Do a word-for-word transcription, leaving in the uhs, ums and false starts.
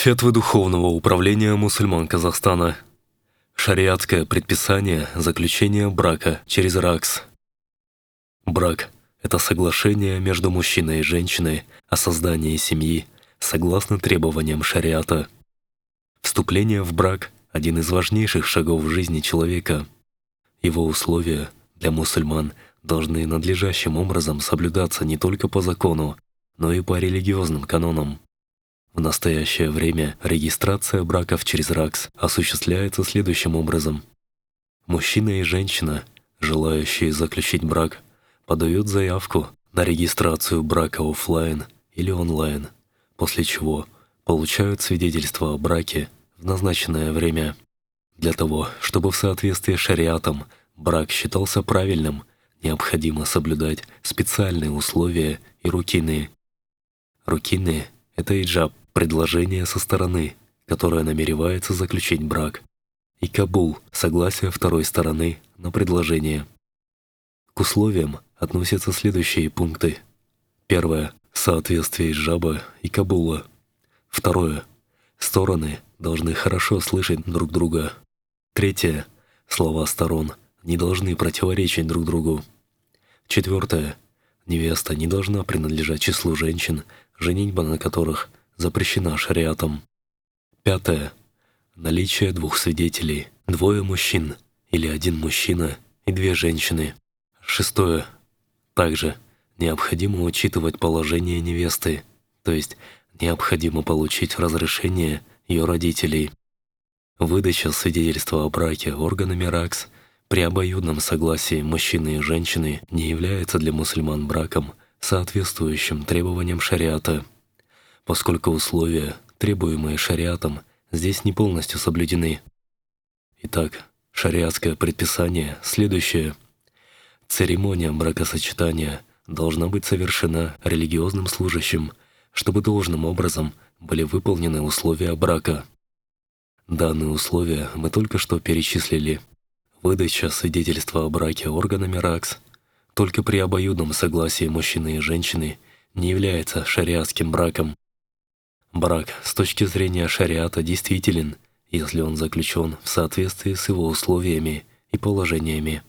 Фетвы Духовного управления мусульман Казахстана. Шариатское предписание заключения брака через РАГС. Брак — это соглашение между мужчиной и женщиной о создании семьи согласно требованиям шариата. Вступление в брак — один из важнейших шагов в жизни человека. Его условия для мусульман должны надлежащим образом соблюдаться не только по закону, но и по религиозным канонам. В настоящее время регистрация браков через РАГС осуществляется следующим образом. Мужчина и женщина, желающие заключить брак, подают заявку на регистрацию брака офлайн или онлайн, после чего получают свидетельство о браке в назначенное время. Для того, чтобы в соответствии с шариатом брак считался правильным, необходимо соблюдать специальные условия и рукины. Рукины — это иджаб, предложение со стороны, которая намеревается заключить брак, и кабул — согласие второй стороны на предложение. К условиям относятся следующие пункты. Первое — соответствие иджаба и кабула. Второе — стороны должны хорошо слышать друг друга. Третье — слова сторон не должны противоречить друг другу. Четвертое — невеста не должна принадлежать числу женщин, женитьба на которых запрещена шариатом. Пятое — наличие двух свидетелей, двое мужчин или один мужчина и две женщины. Шестое — также необходимо учитывать положение невесты, то есть необходимо получить разрешение ее родителей. Выдача свидетельства о браке органами РАГС при обоюдном согласии мужчины и женщины не является для мусульман браком, соответствующим требованиям шариата, поскольку условия, требуемые шариатом, здесь не полностью соблюдены. Итак, шариатское предписание следующее. Церемония бракосочетания должна быть совершена религиозным служащим, чтобы должным образом были выполнены условия брака. Данные условия мы только что перечислили. Выдача свидетельства о браке органами РАГС только при обоюдном согласии мужчины и женщины не является шариатским браком. Брак с точки зрения шариата действителен, если он заключен в соответствии с его условиями и положениями.